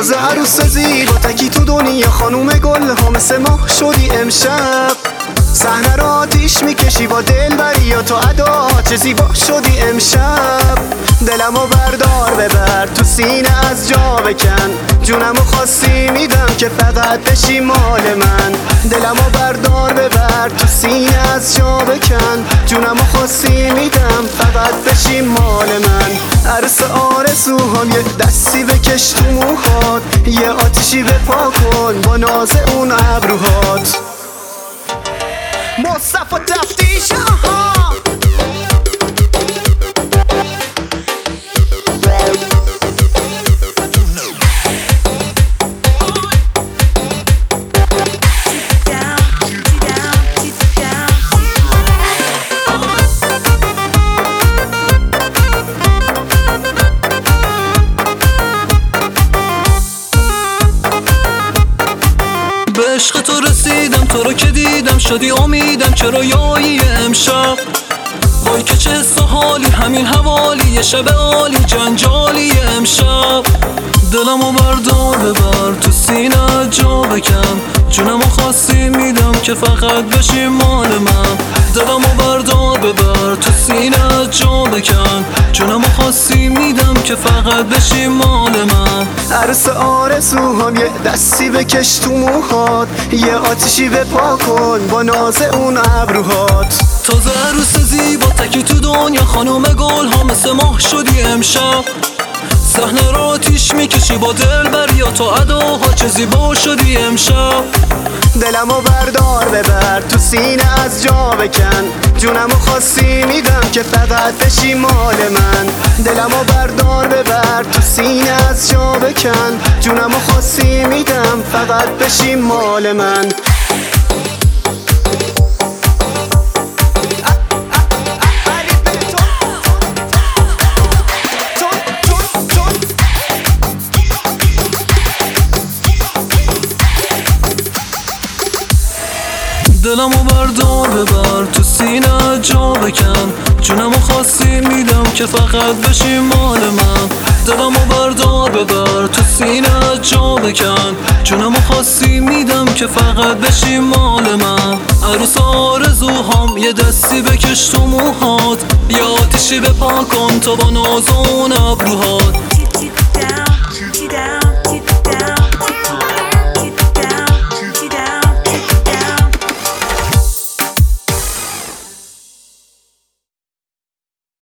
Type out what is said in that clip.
تازه عروس زیبا تکی تو دنیا خانوم گل ها مثل ماه شدی امشب. صحنه را آتیش میکشی با دلبری یا تو ادا چه زیبا شدی امشب. دلمو بردار ببر تو سینه از جا بکن، جونمو خواستی میدم که فقط بشی مال من. دلمو بردار ببر تو سینه از جا بکن، جونمو خواستی میدم فقط بشی مال من. عروس آرزوهام یه دستی بکش تو موهات، یه آتیشی بپا کن با ناز اون ابروهات. مصطفی تفتیش آها به عشق تو رسیدم، تو رو که دیدم شدی امیدم. چرا یایی امشب وای که چه حس و حالی، همین حوالی یه شب عالی جنجالی امشب. دلمو بردار ببر تو سینه جا بکن، جونمو خواستی میدم که فقط بشی مال من. دلمو بردار ببر تو سینه جا بکن، جونمو خواستی میدم که فقط بشی مال من. عروس آرزوهام یه دستی بکش تو موهات، یه آتیشی بپا کن با ناز اون ابروهات. تازه عروس زیبا تکی تو دنیا خانوم گل ها مثل ماه شدی امشب. صحنه را آتیش میکشی با دلبری یا تو اداها چه زیبا شدی امشب. دلمو بردار ببر تو سینه از جا بکن، جونمو خواستی میدم که فقط بشی مال من. دلمو بردار ببر تو سینه از جا بکن، جونمو خواستی میدم فقط بشی مال من. دلمو بردار ببر تو سینه جا بکن، جونمو خواستی میدم که فقط بشی مال من. دلمو بردار ببر تو سینه جا بکن، جونمو خواستی میدم که فقط بشی مال من. عروس آرزوهام یه دستی بکش تو موهات، یه آتیشی بپا کن تو با ناز اون ابروهات.